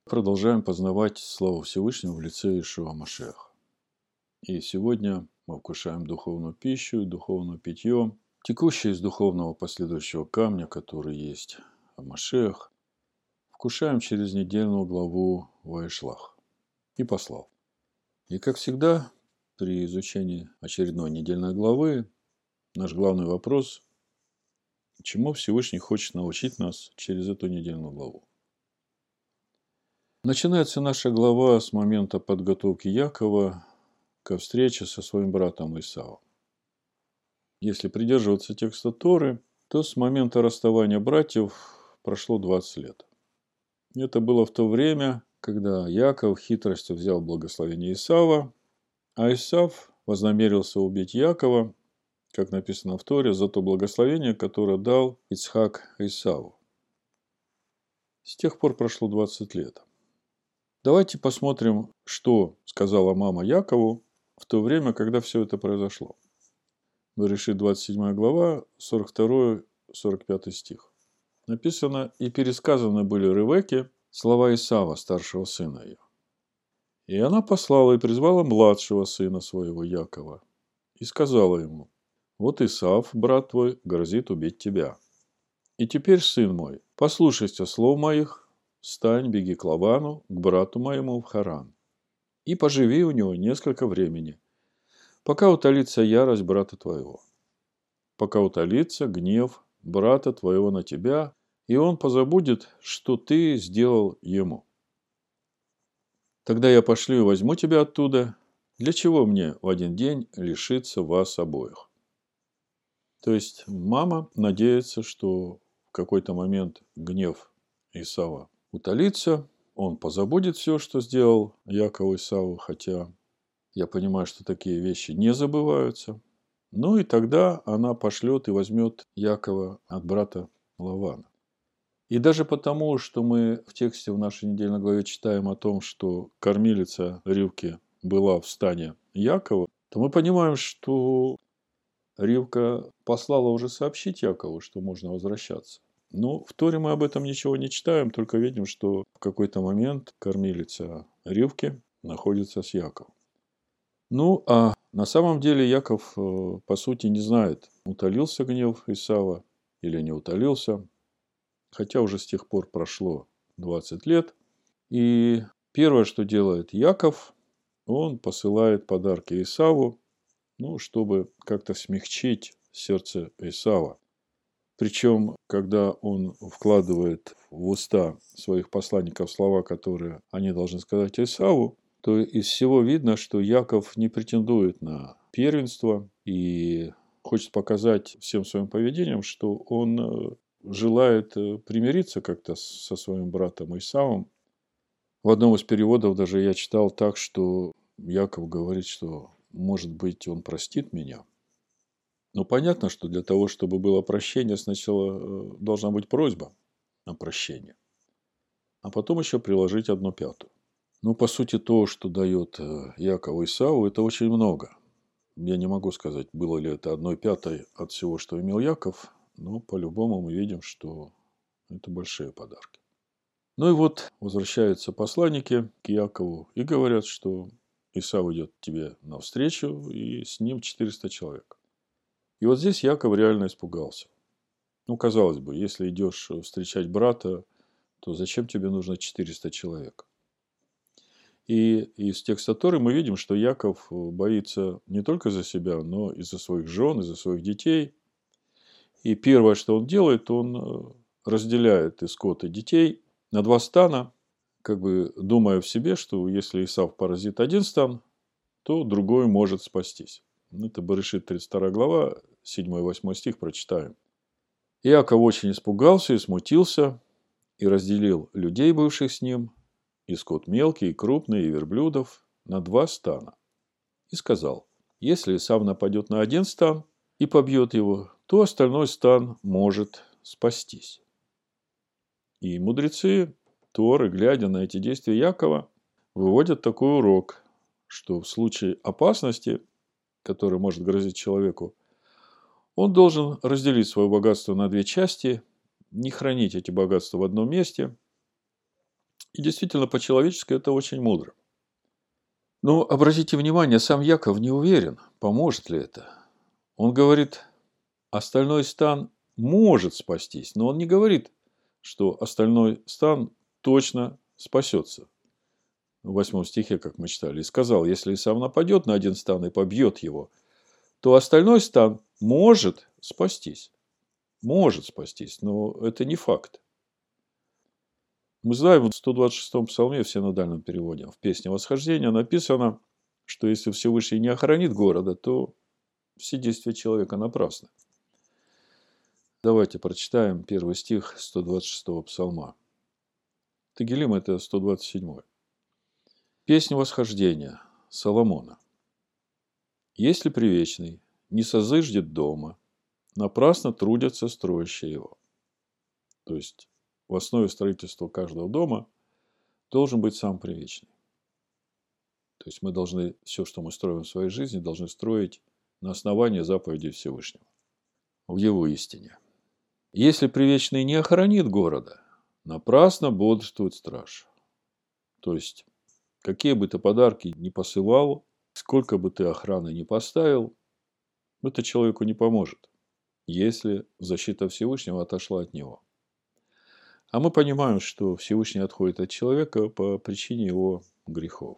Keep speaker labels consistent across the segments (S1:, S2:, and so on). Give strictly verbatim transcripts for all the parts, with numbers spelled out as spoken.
S1: Продолжаем познавать славу Всевышнего в лице Иешуа Машиаха. И сегодня мы вкушаем духовную пищу и духовное питье, текущее из духовного последующего камня, который есть Машиах. Вкушаем через недельную главу Ваишлах и послал. И как всегда, при изучении очередной недельной главы, наш главный вопрос – чему Всевышний хочет научить нас через эту недельную главу? Начинается наша глава с момента подготовки Якова ко встрече со своим братом Исавом. Если придерживаться текста Торы, то с момента расставания братьев прошло двадцать лет. Это было в то время, когда Яков хитростью взял благословение Исава, а Исав вознамерился убить Якова, как написано в Торе, за то благословение, которое дал Ицхак Исаву. С тех пор прошло двадцать лет. Давайте посмотрим, что сказала мама Якову в то время, когда все это произошло. Берешит двадцать седьмая глава, сорок второй - сорок пятый стих. Написано: «И пересказаны были Ревекке слова Исава, старшего сына ее. И она послала и призвала младшего сына своего Якова, и сказала ему: вот Исав, брат твой, грозит убить тебя. И теперь, сын мой, послушайся слов моих, встань, беги к Лавану, к брату моему в Харан, и поживи у него несколько времени, пока утолится ярость брата твоего, пока утолится гнев брата твоего на тебя, и он позабудет, что ты сделал ему. Тогда я пошлю и возьму тебя оттуда. Для чего мне в один день лишиться вас обоих?» То есть мама надеется, что в какой-то момент гнев Исава утолится, он позабудет все, что сделал Яков Исаву, хотя я понимаю, что такие вещи не забываются. Ну и тогда она пошлет и возьмет Якова от брата Лавана. И даже потому, что мы в тексте в нашей недельной главе читаем о том, что кормилица Ривки была в стане Якова, то мы понимаем, что Ривка послала уже сообщить Якову, что можно возвращаться. Но в Торе мы об этом ничего не читаем, только видим, что в какой-то момент кормилица Ривки находится с Яковом. Ну, а на самом деле Яков, по сути, не знает, утолился гнев Исава или не утолился, хотя уже с тех пор прошло двадцать лет. И первое, что делает Яков, он посылает подарки Исаву, ну, чтобы как-то смягчить сердце Исава. Причем, когда он вкладывает в уста своих посланников слова, которые они должны сказать Исаву, то из всего видно, что Яков не претендует на первенство и хочет показать всем своим поведением, что он желает примириться как-то со своим братом Исавом. В одном из переводов даже я читал так, что Яков говорит, что, может быть, он простит меня. Но понятно, что для того, чтобы было прощение, сначала должна быть просьба о прощении, а потом еще приложить одну пятую. Ну, по сути, то, что дает Яков Исаву, это очень много. Я не могу сказать, было ли это одной пятой от всего, что имел Яков, но по-любому мы видим, что это большие подарки. Ну и вот возвращаются посланники к Якову и говорят, что Исав идет тебе навстречу, и с ним четыреста человек. И вот здесь Яков реально испугался. Ну, казалось бы, если идешь встречать брата, то зачем тебе нужно четыреста человек? И из текста Торы мы видим, что Яков боится не только за себя, но и за своих жен, и за своих детей. И первое, что он делает, он разделяет и скот, и детей на два стана, как бы думая в себе, что если Исав поразит один стан, то другой может спастись. Это Берешит тридцать вторая глава, седьмой и восьмой стих прочитаем. Иаков очень испугался и смутился, и разделил людей, бывших с ним, и скот мелкий, и крупный, и верблюдов, на два стана. И сказал: если Исав нападет на один стан и побьет его, то остальной стан может спастись. И мудрецы Торы, глядя на эти действия Якова, выводят такой урок, что в случае опасности, которая может грозить человеку, он должен разделить свое богатство на две части, не хранить эти богатства в одном месте, И действительно, по-человечески это очень мудро. Но обратите внимание, сам Яков не уверен, поможет ли это. Он говорит, остальной стан может спастись, но он не говорит, что остальной стан точно спасется. В восьмом стихе, как мы читали, и сказал, если Исав нападет на один стан и побьет его, то остальной стан может спастись. Может спастись, но это не факт. Мы знаем, в сто двадцать шестом псалме, в синодальном переводе, в песне восхождения написано, что если Всевышний не охранит города, то все действия человека напрасны. Давайте прочитаем первый стих сто двадцать шестого псалма. Тегилим – это сто двадцать седьмой. Песня восхождения Соломона. Если привечный не созыждет дома, напрасно трудятся строящие его. То есть, в основе строительства каждого дома должен быть сам привечный. То есть, мы должны, все, что мы строим в своей жизни, должны строить на основании заповедей Всевышнего, в его истине. Если привечный не охранит города, напрасно бодрствует страж. То есть, какие бы ты подарки ни посылал, сколько бы ты охраны ни поставил, это человеку не поможет, если защита Всевышнего отошла от него. А мы понимаем, что Всевышний отходит от человека по причине его грехов.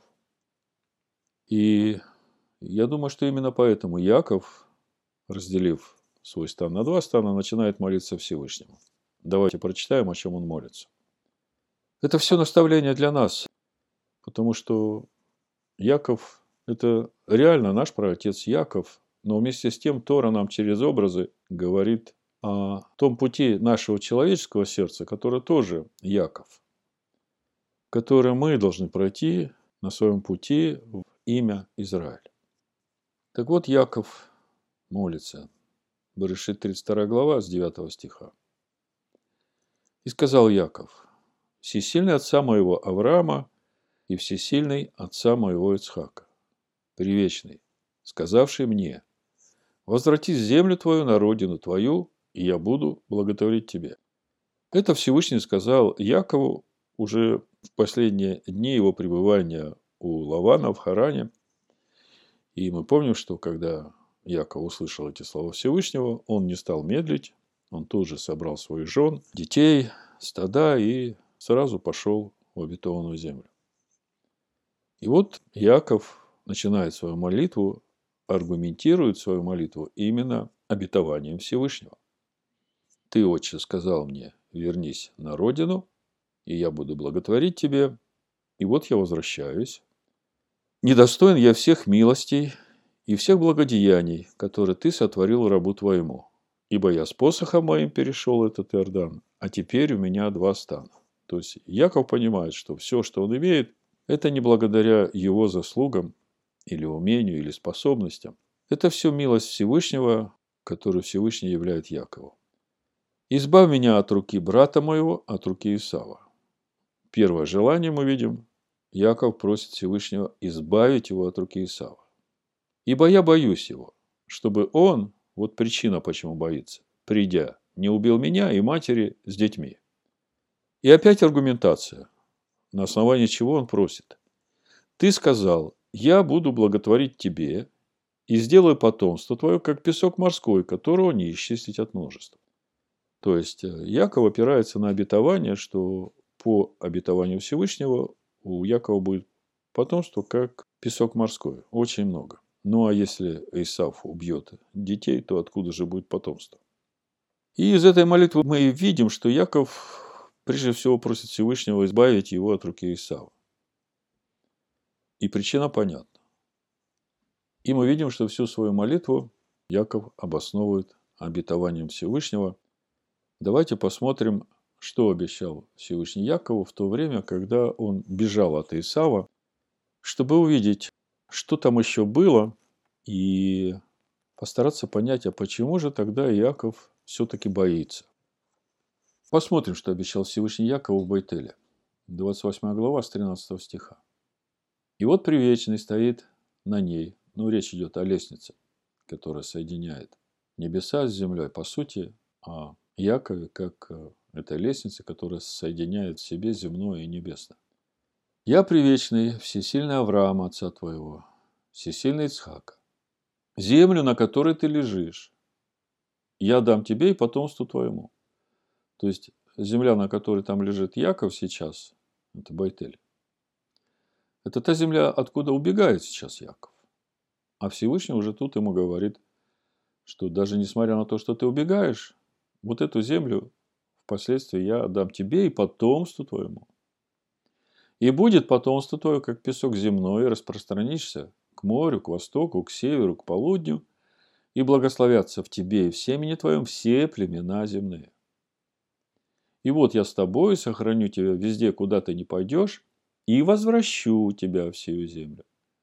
S1: И я думаю, что именно поэтому Яков, разделив свой стан на два стана, начинает молиться Всевышнему. Давайте прочитаем, о чем он молится. Это все наставление для нас, потому что Яков – это реально наш праотец Яков, но вместе с тем Тора нам через образы говорит о том пути нашего человеческого сердца, который тоже Яков, который мы должны пройти на своем пути в имя Израиль. Так вот, Яков молится. Берешит тридцать вторая глава с девятого стиха. «И сказал Яков, всесильный отца моего Авраама и всесильный отца моего Ицхака, привечный, сказавший мне, возвратись в землю твою, на родину твою, и я буду благотворить тебе». Это Всевышний сказал Якову уже в последние дни его пребывания у Лавана в Харане. И мы помним, что когда Яков услышал эти слова Всевышнего, он не стал медлить, он тут же собрал своих жен, детей, стада и сразу пошел в обетованную землю. И вот Яков начинает свою молитву, аргументирует свою молитву именно обетованием Всевышнего. «Ты, отче, сказал мне, вернись на родину, и я буду благотворить тебе, и вот я возвращаюсь. Недостоин я всех милостей и всех благодеяний, которые ты сотворил рабу твоему, ибо я с посохом моим перешел этот Иордан, а теперь у меня два стана». То есть Яков понимает, что все, что он имеет, это не благодаря его заслугам или умению, или способностям. Это все милость Всевышнего, которую Всевышний являет Якову. «Избавь меня от руки брата моего, от руки Исава». Первое желание мы видим, Яков просит Всевышнего избавить его от руки Исава. «Ибо я боюсь его, чтобы он, вот причина, почему боится, придя, не убил меня и матери с детьми». И опять аргументация, на основании чего он просит. «Ты сказал, я буду благотворить тебе и сделаю потомство твое, как песок морской, которого не исчислить от множества». То есть Яков опирается на обетование, что по обетованию Всевышнего у Якова будет потомство, как песок морской. Очень много. Ну, а если Исав убьет детей, то откуда же будет потомство? И из этой молитвы мы видим, что Яков прежде всего просит Всевышнего избавить его от руки Исава. И причина понятна. И мы видим, что всю свою молитву Яков обосновывает обетованием Всевышнего. Давайте посмотрим, что обещал Всевышний Якову в то время, когда он бежал от Исава, чтобы увидеть, что там еще было, и постараться понять, а почему же тогда Иаков все-таки боится. Посмотрим, что обещал Всевышний Якову в Бейтеле. двадцать восьмая глава с тринадцатого стиха. «И вот привечный стоит на ней». Ну, речь идет о лестнице, которая соединяет небеса с землей. По сути, о Якове, как этой лестнице, которая соединяет в себе земное и небесное. Я привечный, всесильный Авраам, отца твоего, всесильный Ицхака. Землю, на которой ты лежишь, я дам тебе и потомству твоему. То есть, земля, на которой там лежит Яков сейчас, это Байтель, это та земля, откуда убегает сейчас Яков. А Всевышний уже тут ему говорит, что даже несмотря на то, что ты убегаешь, вот эту землю впоследствии я отдам тебе и потомству твоему. И будет потомство твое, как песок земной, и распространишься к морю, к востоку, к северу, к полудню, и благословятся в тебе и в семени твоем все племена земные. И вот я с тобой сохраню тебя везде, куда ты не пойдешь, и возвращу тебя в сию землю.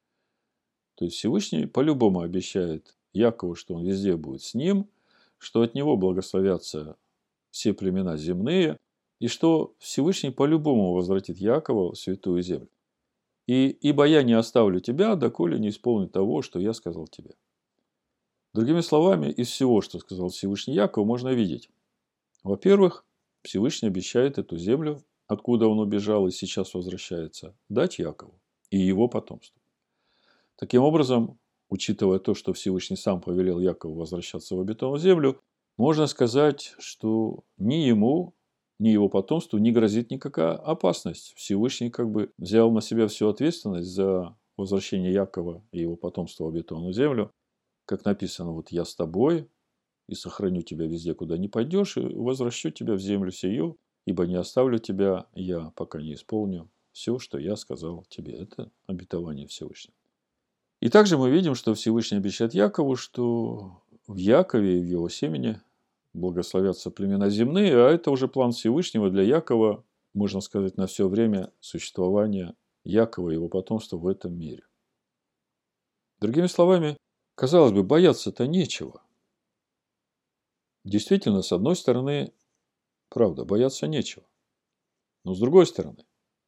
S1: То есть Всевышний по-любому обещает Якову, что он везде будет с ним, что от него благословятся все племена земные, и что Всевышний по-любому возвратит Якова в святую землю. И ибо я не оставлю тебя, доколе не исполню того, что я сказал тебе. Другими словами, из всего, что сказал Всевышний Якову, можно видеть. Во-первых, Всевышний обещает эту землю, откуда он убежал и сейчас возвращается, дать Якову и его потомству. Таким образом, учитывая то, что Всевышний сам повелел Якову возвращаться в обетованную землю, можно сказать, что ни ему, ни его потомству не грозит никакая опасность. Всевышний как бы взял на себя всю ответственность за возвращение Якова и его потомства в обетованную землю. Как написано, вот я с тобой и сохраню тебя везде, куда не пойдешь, и возвращу тебя в землю сию, ибо не оставлю тебя я, пока не исполню все, что я сказал тебе. Это обетование Всевышнего. И также мы видим, что Всевышний обещает Якову, что в Якове и в его семени благословятся племена земные, а это уже план Всевышнего для Якова, можно сказать, на все время существования Якова и его потомства в этом мире. Другими словами, казалось бы, бояться-то нечего. Действительно, с одной стороны, правда, бояться нечего. Но с другой стороны,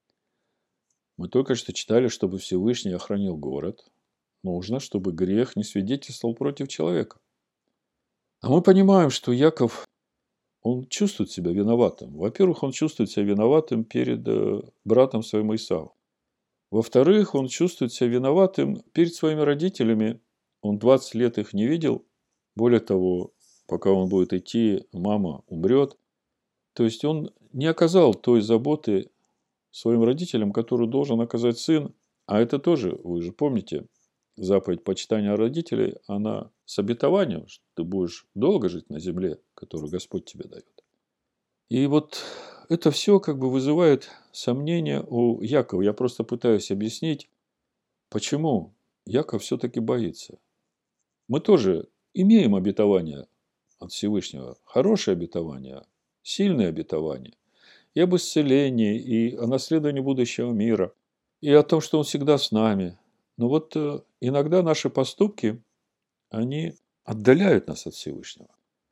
S1: мы только что читали, чтобы Всевышний охранил город, нужно, чтобы грех не свидетельствовал против человека. А мы понимаем, что Яков, он чувствует себя виноватым. Во-первых, он чувствует себя виноватым перед братом своим Исавом. Во-вторых, он чувствует себя виноватым перед своими родителями. Он двадцать лет их не видел. Более того, пока он будет идти, мама умрет. То есть, он не оказал той заботы своим родителям, которую должен оказать сын. А это тоже, вы же помните, заповедь почитания родителей, она с обетованием, что ты будешь долго жить на земле, которую Господь тебе дает. И вот это все как бы вызывает сомнения у Якова. Я просто пытаюсь объяснить, почему Яков все-таки боится. Мы тоже имеем обетование от Всевышнего, хорошее обетование, сильное обетование, и об исцелении, и о наследовании будущего мира, и о том, что Он всегда с нами. Но вот иногда наши поступки, они отдаляют нас от Всевышнего.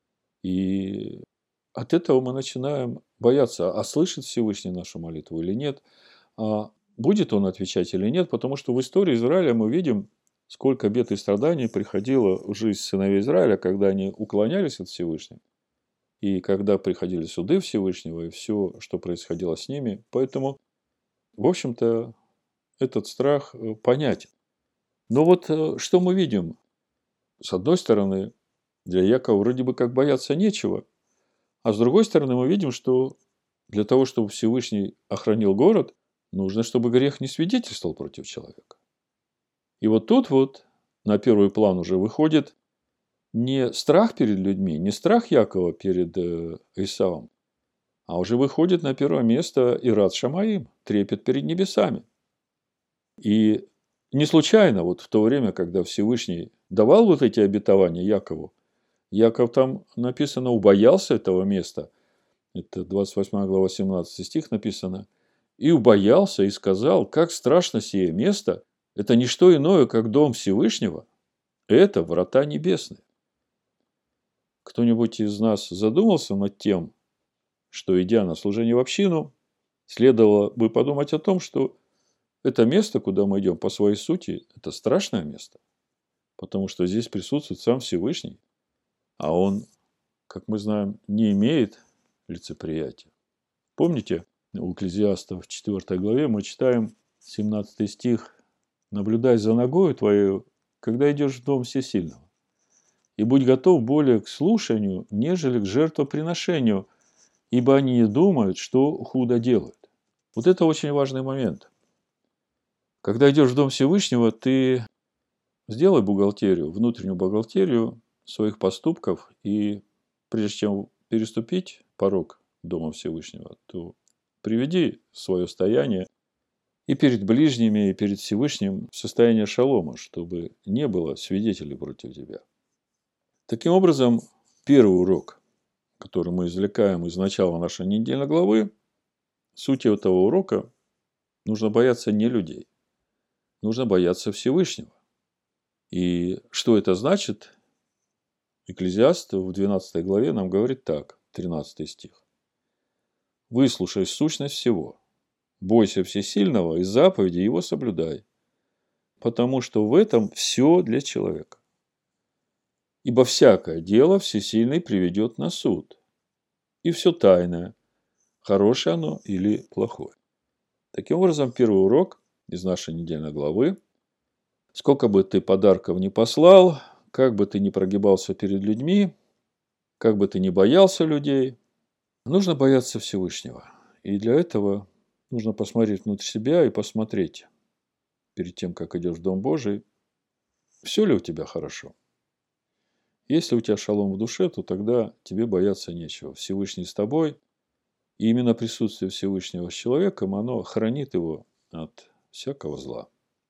S1: И от этого мы начинаем бояться, а слышит Всевышний нашу молитву или нет, а будет Он отвечать или нет, потому что в истории Израиля мы видим, сколько бед и страданий приходило в жизнь сыновей Израиля, когда они уклонялись от Всевышнего, и когда приходили суды Всевышнего, и все, что происходило с ними. Поэтому, в общем-то, этот страх понятен. Но вот что мы видим? С одной стороны, для Якова вроде бы как бояться нечего, а с другой стороны мы видим, что для того, чтобы Всевышний охранил город, нужно, чтобы грех не свидетельствовал против человека. И вот тут вот на первый план уже выходит не страх перед людьми, не страх Якова перед Исавом, а уже выходит на первое место ират шамаим, трепет перед небесами. И не случайно, вот в то время, когда Всевышний давал вот эти обетования Якову, Яков там написано, убоялся этого места. Это двадцать восьмая глава, семнадцатый стих написано. И убоялся, и сказал, как страшно сие место, это не что иное, как дом Всевышнего, это врата небесные. Кто-нибудь из нас задумался над тем, что, идя на служение в общину, следовало бы подумать о том, что это место, куда мы идем по своей сути, это страшное место, потому что здесь присутствует сам Всевышний, а он, как мы знаем, не имеет лицеприятия. Помните, у Экклезиаста в четвёртой главе мы читаем, семнадцатый стих. «Наблюдай за ногою твоей, когда идешь в дом всесильного, и будь готов более к слушанию, нежели к жертвоприношению, ибо они не думают, что худо делают». Вот это очень важный момент. Когда идешь в дом Всевышнего, ты сделай бухгалтерию, внутреннюю бухгалтерию своих поступков, и прежде чем переступить порог дома Всевышнего, то приведи свое состояние и перед ближними, и перед Всевышним в состояние шалома, чтобы не было свидетелей против тебя. Таким образом, первый урок, который мы извлекаем из начала нашей недельной главы, суть этого урока – нужно бояться не людей, нужно бояться Всевышнего. И что это значит? Экклезиаст в двенадцатой главе нам говорит так, тринадцатый стих. «Выслушай сущность всего, бойся всесильного и заповеди его соблюдай, потому что в этом все для человека. Ибо всякое дело всесильный приведет на суд, и все тайное, хорошее оно или плохое». Таким образом, первый урок из нашей недельной главы: сколько бы ты подарков ни послал, как бы ты ни прогибался перед людьми, как бы ты ни боялся людей, нужно бояться Всевышнего. И для этого нужно посмотреть внутрь себя и посмотреть, перед тем, как идешь в Дом Божий, все ли у тебя хорошо. Если у тебя шалом в душе, то тогда тебе бояться нечего. Всевышний с тобой, и именно присутствие Всевышнего с человеком, оно хранит его от всякого зла.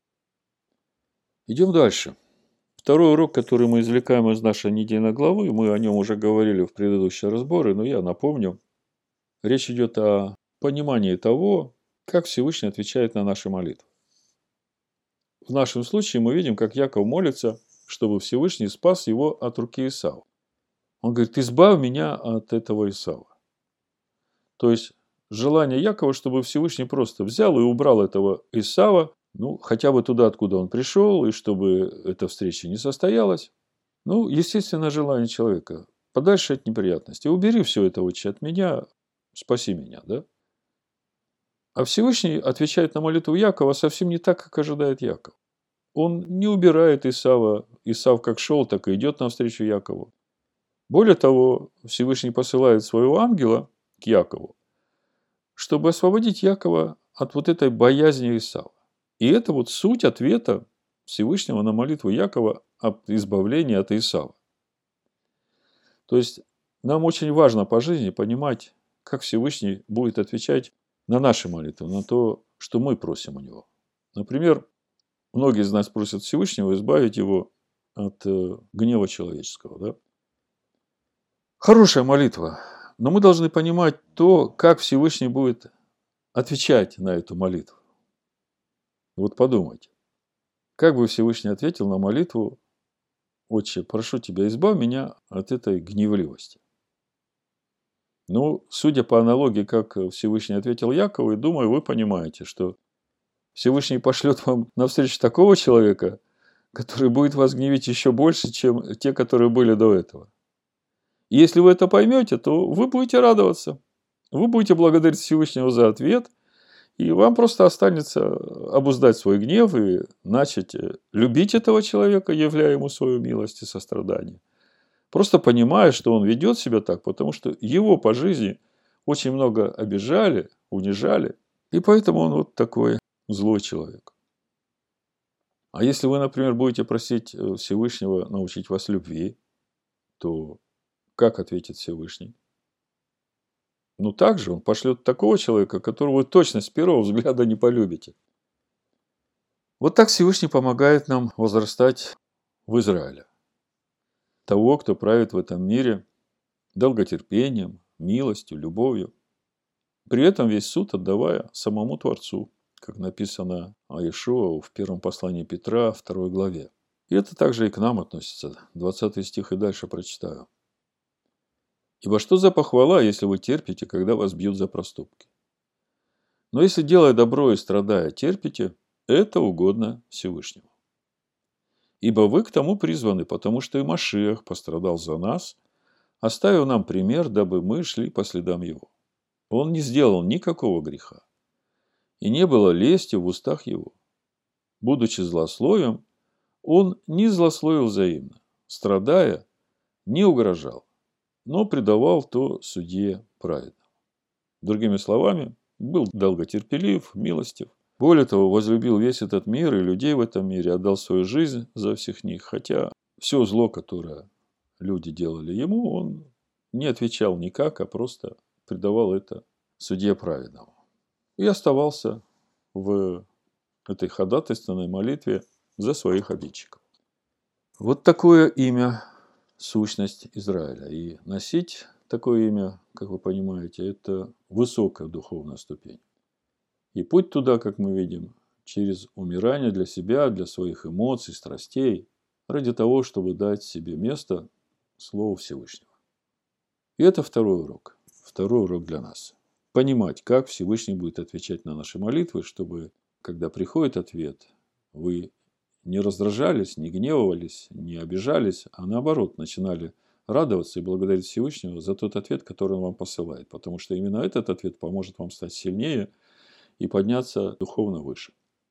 S1: Идем дальше. Второй урок, который мы извлекаем из нашей недельной главы, мы о нем уже говорили в предыдущие разборы, но я напомню. Речь идет о понимании того, как Всевышний отвечает на наши молитвы. В нашем случае мы видим, как Яков молится, чтобы Всевышний спас его от руки Исава. Он говорит: избавь меня от этого Исава. То есть, желание Якова, чтобы Всевышний просто взял и убрал этого Исава, ну, хотя бы туда, откуда он пришел, и чтобы эта встреча не состоялась. Ну, естественно, желание человека. Подальше от неприятностей. Убери все это, отче, от меня, спаси меня, да? А Всевышний отвечает на молитву Якова совсем не так, как ожидает Яков. Он не убирает Исава. Исав как шел, так и идет навстречу Якову. Более того, Всевышний посылает своего ангела к Якову, чтобы освободить Якова от вот этой боязни Исава. И это вот суть ответа Всевышнего на молитву Якова об избавлении от Исава. То есть, нам очень важно по жизни понимать, как Всевышний будет отвечать на наши молитвы, на то, что мы просим у него. Например, многие из нас просят Всевышнего избавить его от э, гнева человеческого. Да? Хорошая молитва, но мы должны понимать то, как Всевышний будет отвечать на эту молитву. Вот подумайте, как бы Всевышний ответил на молитву: «Отче, прошу тебя, избавь меня от этой гневливости». Ну, судя по аналогии, как Всевышний ответил Якову, думаю, вы понимаете, что Всевышний пошлет вам навстречу такого человека, который будет вас гневить еще больше, чем те, которые были до этого. И если вы это поймете, то вы будете радоваться. Вы будете благодарить Всевышнего за ответ, и вам просто останется обуздать свой гнев и начать любить этого человека, являя ему свою милость и сострадание. Просто понимая, что он ведет себя так, потому что его по жизни очень много обижали, унижали, и поэтому он вот такой злой человек. А если вы, например, будете просить Всевышнего научить вас любви, то как ответит Всевышний? Ну, так же он пошлет такого человека, которого вы точно с первого взгляда не полюбите. Вот так Всевышний помогает нам возрастать в Израиле. Того, кто правит в этом мире долготерпением, милостью, любовью. При этом весь суд отдавая самому Творцу, как написано о Иешуа в первом послании Петра, второй главе. И это также и к нам относится. двадцатый стих и дальше прочитаю. «Ибо что за похвала, если вы терпите, когда вас бьют за проступки? Но если, делая добро и страдая, терпите, это угодно Всевышнему. Ибо вы к тому призваны, потому что и Машиах пострадал за нас, оставив нам пример, дабы мы шли по следам его. Он не сделал никакого греха. и не было лести в устах его. Будучи злословием, он не злословил взаимно, страдая, не угрожал, но предавал то судье праведному. Другими словами, был долготерпелив, милостив. Более того, возлюбил весь этот мир и людей в этом мире, отдал свою жизнь за всех них, хотя все зло, которое люди делали ему, он не отвечал никак, а просто предавал это судье праведному. И оставался в этой ходатайственной молитве за своих обидчиков. Вот такое имя сущность Израиля. И носить такое имя, как вы понимаете, это высокая духовная ступень. И путь туда, как мы видим, через умирание для себя, для своих эмоций, страстей, ради того, чтобы дать себе место Слову Всевышнего. И это второй урок. Второй урок для нас. Понимать, как Всевышний будет отвечать на наши молитвы, чтобы, когда приходит ответ, вы не раздражались, не гневались, не обижались, а наоборот, начинали радоваться и благодарить Всевышнего за тот ответ, который Он вам посылает. Потому что именно этот ответ поможет вам стать сильнее и подняться духовно выше.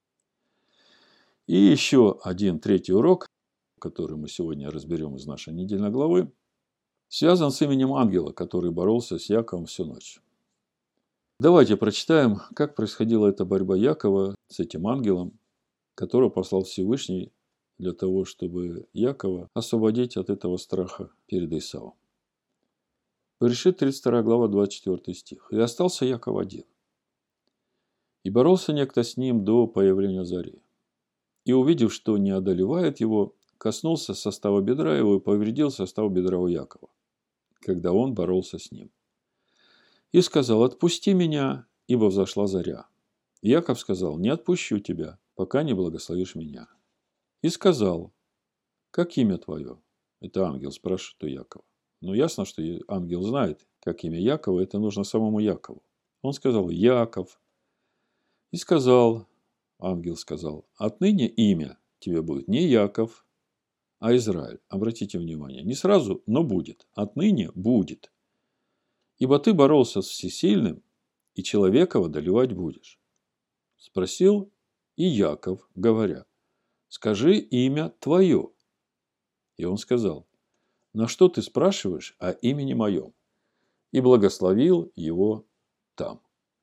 S1: И еще один третий урок, который мы сегодня разберем из нашей недельной главы, связан с именем ангела, который боролся с Яковом всю ночь. Давайте прочитаем, как происходила эта борьба Якова с этим ангелом, которого послал Всевышний для того, чтобы Якова освободить от этого страха перед Исавом. Берешит, тридцать вторая глава, двадцать четвёртый стих. «И остался Яков один. И боролся некто с ним до появления зари. И, увидев, что не одолевает его, коснулся состава бедра его и повредил состав бедра у Якова, когда он боролся с ним. И сказал: отпусти меня, ибо взошла заря. И Яков сказал: не отпущу тебя, пока не благословишь меня. И сказал: как имя твое? Это ангел спрашивает у Якова. Но ясно, что ангел знает, как имя Якова, это нужно самому Якову. Он сказал: Яков. И сказал, ангел сказал: отныне имя тебе будет не Яков, а Израиль. Обратите внимание, не сразу, но будет. Отныне будет. Ибо ты боролся с всесильным, и человека одолевать будешь. Спросил и Яков, говоря: скажи имя твое. И он сказал: на что ты спрашиваешь о имени моем? И благословил его там.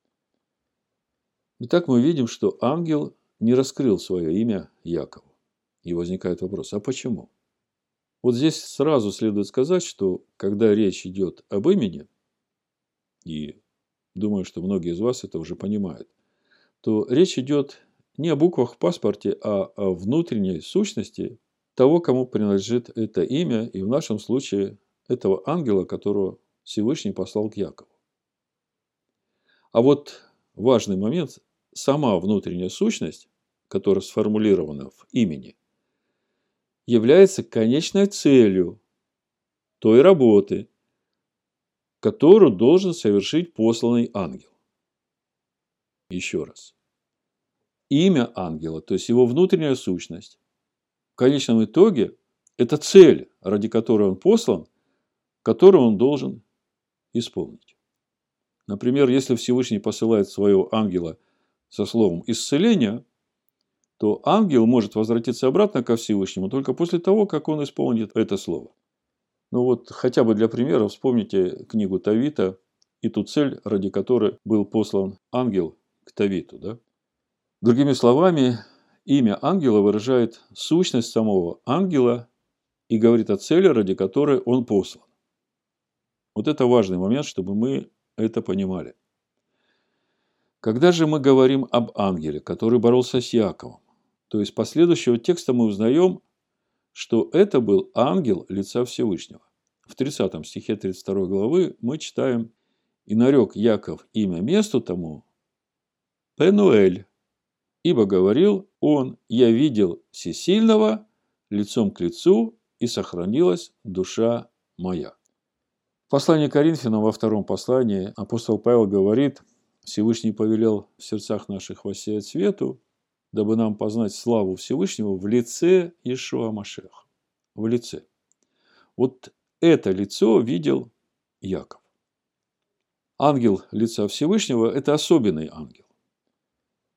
S1: Итак, мы видим, что ангел не раскрыл свое имя Якову. И возникает вопрос: а почему? Вот здесь сразу следует сказать, что когда речь идет об имени, и думаю, что многие из вас это уже понимают, то речь идет не о буквах в паспорте, а о внутренней сущности того, кому принадлежит это имя, и в нашем случае этого ангела, которого Всевышний послал к Якову. А вот важный момент: сама внутренняя сущность, которая сформулирована в имени, является конечной целью той работы, которую должен совершить посланный ангел. Еще раз. Имя ангела, то есть его внутренняя сущность, в конечном итоге это цель, ради которой он послан, которую он должен исполнить. Например, если Всевышний посылает своего ангела со словом исцеления, то ангел может возвратиться обратно ко Всевышнему только после того, как он исполнит это слово. Ну вот, хотя бы для примера вспомните книгу Товита и ту цель, ради которой был послан ангел к Товиту. Да? Другими словами, имя ангела выражает сущность самого ангела и говорит о цели, ради которой он послан. Вот это важный момент, чтобы мы это понимали. Когда же мы говорим об ангеле, который боролся с Яковом, то из последующего текста мы узнаем, что это был ангел лица Всевышнего. В тридцатом стихе тридцать второй главы мы читаем: «И нарек Яков имя месту тому Пенуэль, ибо говорил он: я видел всесильного лицом к лицу, и сохранилась душа моя». В послании к Коринфянам, во втором послании, апостол Павел говорит: Всевышний повелел в сердцах наших воссеять свету, дабы нам познать славу Всевышнего в лице Иешуа Машиаха. В лице. Вот это лицо видел Яков. Ангел лица Всевышнего – это особенный ангел.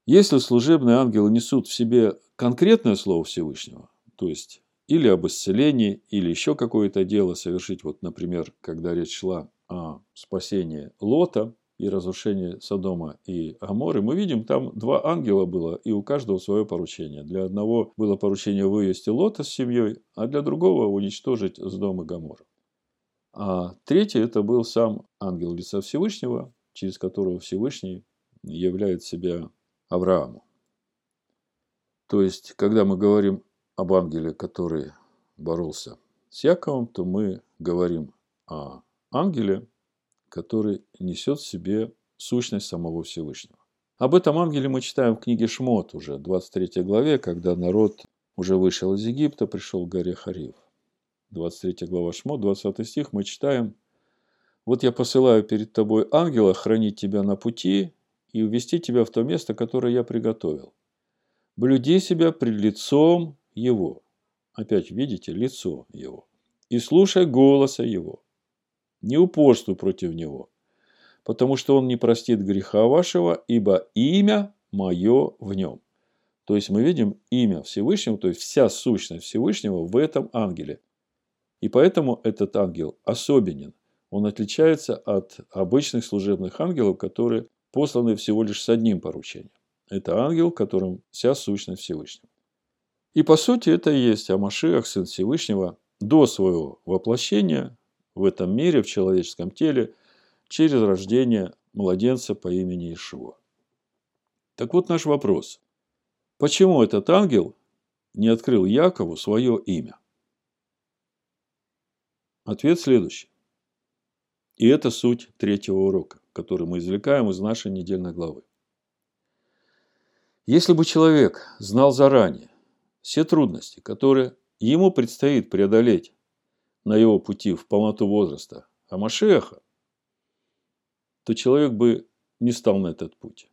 S1: Если служебные ангелы несут в себе конкретное слово Всевышнего, то есть или об исцелении, или еще какое-то дело совершить, вот, например, когда речь шла о спасении Лота и разрушении Содома и Гоморры, мы видим, там два ангела было, и у каждого свое поручение. Для одного было поручение вывести Лота с семьей, а для другого уничтожить Содом и Гоморру. А третий – это был сам ангел лица Всевышнего, через которого Всевышний являет себя Аврааму. То есть, когда мы говорим об ангеле, который боролся с Яковом, то мы говорим о ангеле, который несет в себе сущность самого Всевышнего. Об этом ангеле мы читаем в книге Шмот уже, двадцать третьей главе, когда народ уже вышел из Египта, пришел к горе Хорив. двадцать третья глава Шмот, двадцатый стих, мы читаем: «Вот я посылаю перед тобой ангела хранить тебя на пути и увести тебя в то место, которое я приготовил. Блюди себя пред лицом его». Опять видите, лицо его. «И слушай голоса его. Не упорствуй против него, потому что он не простит греха вашего, ибо имя мое в нем». То есть, мы видим имя Всевышнего, то есть, вся сущность Всевышнего в этом ангеле. И поэтому этот ангел особенен. Он отличается от обычных служебных ангелов, которые посланы всего лишь с одним поручением. Это ангел, в котором вся сущность Всевышнего. И по сути это и есть ха-Машиах, Сын Всевышнего, до своего воплощения в этом мире, в человеческом теле, через рождение младенца по имени Иешуа. Так вот наш вопрос. Почему этот ангел не открыл Якову свое имя? Ответ следующий. И это суть третьего урока, который мы извлекаем из нашей недельной главы. Если бы человек знал заранее все трудности, которые ему предстоит преодолеть на его пути в полноту возраста ха-Машиаха, то человек бы не стал на этот путь.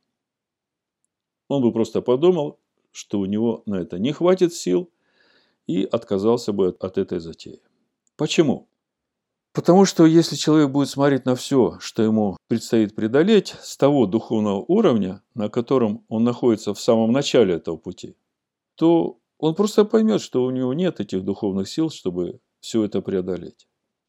S1: Он бы просто подумал, что у него на это не хватит сил, и отказался бы от этой затеи. Почему? Потому что если человек будет смотреть на все, что ему предстоит преодолеть, с того духовного уровня, на котором он находится в самом начале этого пути, то он просто поймет, что у него нет этих духовных сил, чтобы все это преодолеть.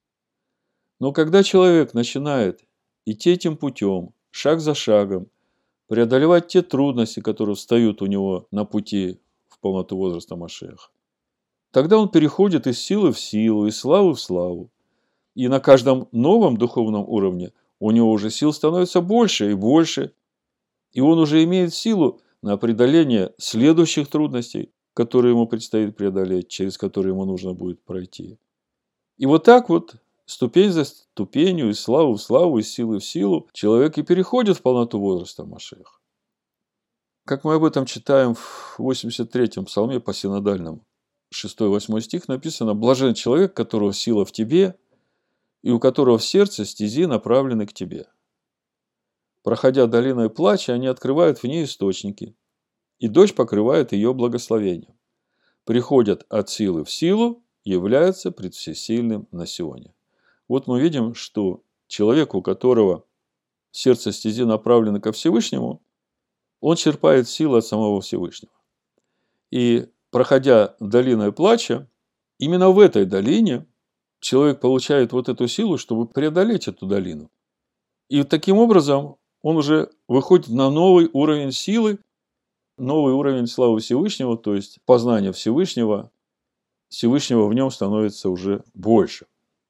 S1: Но когда человек начинает идти этим путем, шаг за шагом, преодолевать те трудности, которые встают у него на пути в полноту возраста Машиаха, тогда он переходит из силы в силу, из славы в славу. И на каждом новом духовном уровне у него уже сил становится больше и больше. И он уже имеет силу на преодоление следующих трудностей, которые ему предстоит преодолеть, через которые ему нужно будет пройти. И вот так вот, ступень за ступенью, из славы в славу, из силы в силу, человек и переходит в полноту возраста Машиаха. Как мы об этом читаем в восемьдесят третьем псалме по синодальному, шестой-восьмой стих написано: «Блажен человек, которого сила в тебе, и у которого в сердце стези направлены к тебе. Проходя долиной плача, они открывают в ней источники, и дождь покрывает ее благословением. Приходят от силы в силу, являются пред всесильным на Сионе». Вот мы видим, что человек, у которого в сердце стези направлены ко Всевышнему, он черпает силы от самого Всевышнего. И проходя долиной плача, именно в этой долине человек получает вот эту силу, чтобы преодолеть эту долину. И таким образом он уже выходит на новый уровень силы, новый уровень славы Всевышнего, то есть познания Всевышнего. Всевышнего в нем становится уже больше.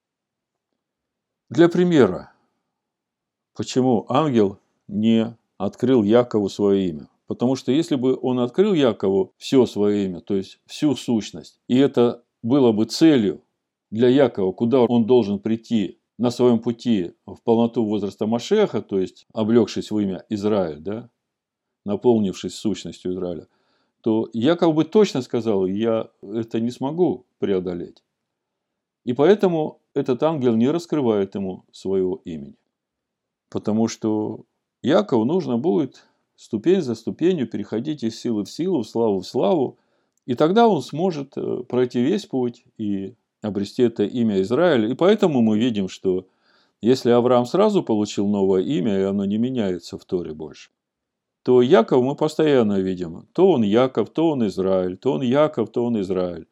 S1: Для примера, почему ангел не открыл Якову свое имя? Потому что если бы он открыл Якову все свое имя, то есть всю сущность, и это было бы целью для Якова, куда он должен прийти на своем пути в полноту возраста Машиаха, то есть облегшись в имя Израиль, да, наполнившись сущностью Израиля, то Яков бы точно сказал: я это не смогу преодолеть. И поэтому этот ангел не раскрывает ему своего имени. Потому что Якову нужно будет ступень за ступенью переходить из силы в силу, в славу в славу, и тогда он сможет пройти весь путь и обрести это имя Израиль. И поэтому мы видим, что если Авраам сразу получил новое имя, и оно не меняется в Торе больше, то Якова мы постоянно видим. То он Яков, то он Израиль, то он Яков, то он Израиль.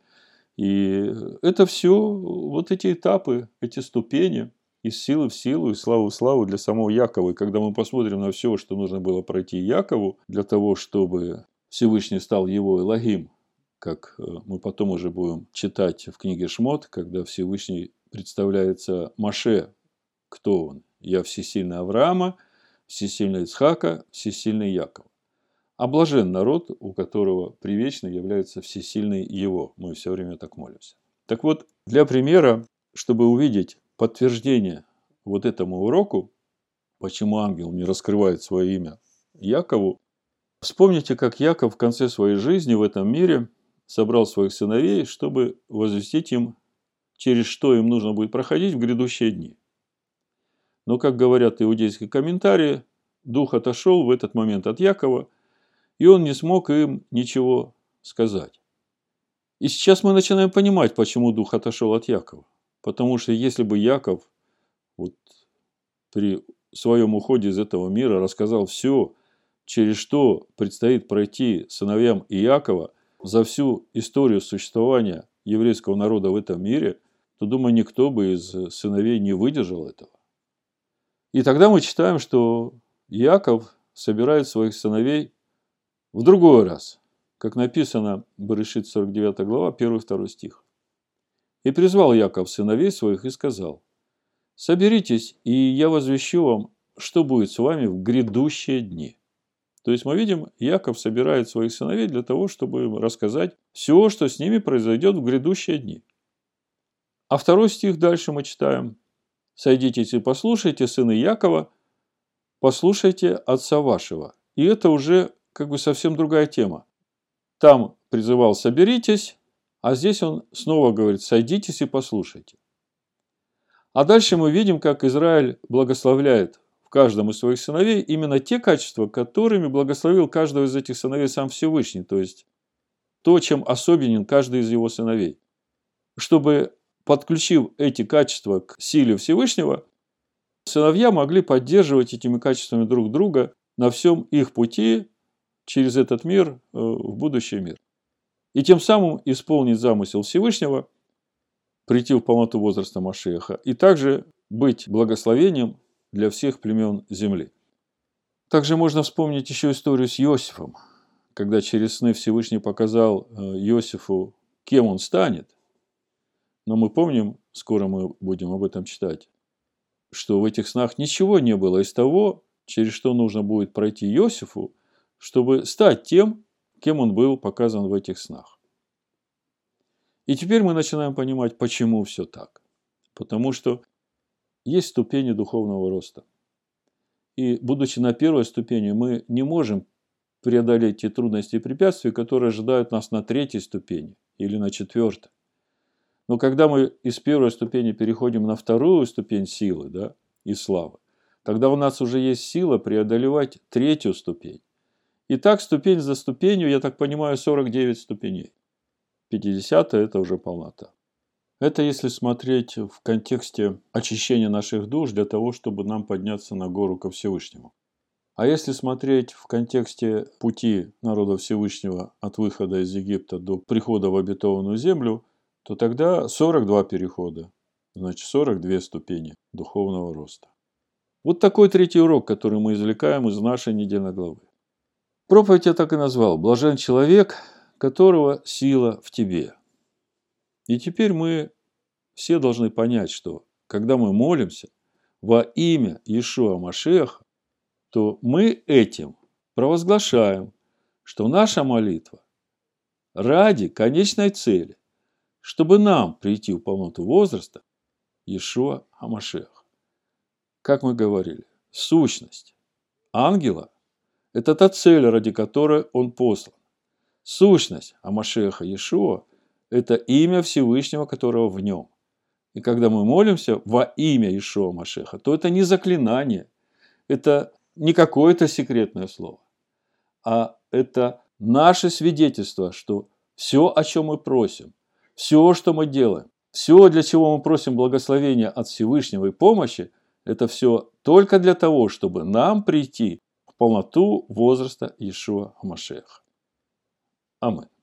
S1: И это все вот эти этапы, эти ступени из силы в силу, из славы в славу для самого Якова. И когда мы посмотрим на все, что нужно было пройти Якову для того, чтобы Всевышний стал его Элохим, как мы потом уже будем читать в книге Шмот, когда Всевышний представляется Моше, кто он? Я всесильный Авраама, всесильный Ицхака, всесильный Якова. А блажен народ, у которого привечно является всесильный его. Мы все время так молимся. Так вот, для примера, чтобы увидеть подтверждение вот этому уроку, почему ангел не раскрывает свое имя Якову, вспомните, как Яков в конце своей жизни в этом мире собрал своих сыновей, чтобы возвестить им, через что им нужно будет проходить в грядущие дни. Но, как говорят иудейские комментарии, дух отошел в этот момент от Якова, и он не смог им ничего сказать. И сейчас мы начинаем понимать, почему дух отошел от Якова. Потому что если бы Яков вот, при своем уходе из этого мира рассказал все, через что предстоит пройти сыновьям Иакова за всю историю существования еврейского народа в этом мире, то, думаю, никто бы из сыновей не выдержал этого. И тогда мы читаем, что Иаков собирает своих сыновей в другой раз, как написано в Берешит сорок девятая глава, первый-второй стих. «И призвал Яков сыновей своих и сказал: соберитесь, и я возвещу вам, что будет с вами в грядущие дни». То есть мы видим, Яков собирает своих сыновей для того, чтобы им рассказать все, что с ними произойдет в грядущие дни. А второй стих дальше мы читаем: «Сойдитесь и послушайте, сыны Якова, послушайте отца вашего». И это уже как бы совсем другая тема. Там призывал «соберитесь», а здесь он снова говорит «сойдитесь и послушайте». А дальше мы видим, как Израиль благословляет в каждом из своих сыновей именно те качества, которыми благословил каждого из этих сыновей сам Всевышний. То есть то, чем особенен каждый из его сыновей. Чтобы, подключив эти качества к силе Всевышнего, сыновья могли поддерживать этими качествами друг друга на всем их пути через этот мир в будущий мир. И тем самым исполнить замысел Всевышнего, прийти в полноту возраста Машиаха, и также быть благословением для всех племен земли. Также можно вспомнить еще историю с Иосифом, когда через сны Всевышний показал Иосифу, кем он станет. Но мы помним, скоро мы будем об этом читать, что в этих снах ничего не было из того, через что нужно будет пройти Иосифу, чтобы стать тем, кем он был показан в этих снах. И теперь мы начинаем понимать, почему все так. Потому что есть ступени духовного роста. И, будучи на первой ступени, мы не можем преодолеть те трудности и препятствия, которые ожидают нас на третьей ступени или на четвертой. Но когда мы из первой ступени переходим на вторую ступень силы, да, и славы, тогда у нас уже есть сила преодолевать третью ступень. И так ступень за ступенью, я так понимаю, сорок девять ступеней. пятидесятая – это уже полнота. Это если смотреть в контексте очищения наших душ для того, чтобы нам подняться на гору ко Всевышнему. А если смотреть в контексте пути народа Всевышнего от выхода из Египта до прихода в обетованную землю, то тогда сорок два перехода, значит сорок две ступени духовного роста. Вот такой третий урок, который мы извлекаем из нашей недельной главы. Проповедь я так и назвал: «Блажен человек, которого сила в тебе». И теперь мы все должны понять, что когда мы молимся во имя Иешуа Машиаха, то мы этим провозглашаем, что наша молитва ради конечной цели, чтобы нам прийти в полноту возраста Иешуа Машиаха. Как мы говорили, сущность ангела – это та цель, ради которой он послан. Сущность Машиаха Иешуа – это имя Всевышнего, которого в нем. И когда мы молимся во имя Иешуа Машиаха, то это не заклинание, это не какое-то секретное слово, а это наше свидетельство, что все, о чем мы просим, все, что мы делаем, все, для чего мы просим благословения от Всевышнего и помощи, это все только для того, чтобы нам прийти в полноту возраста Иешуа Машеха. Аминь.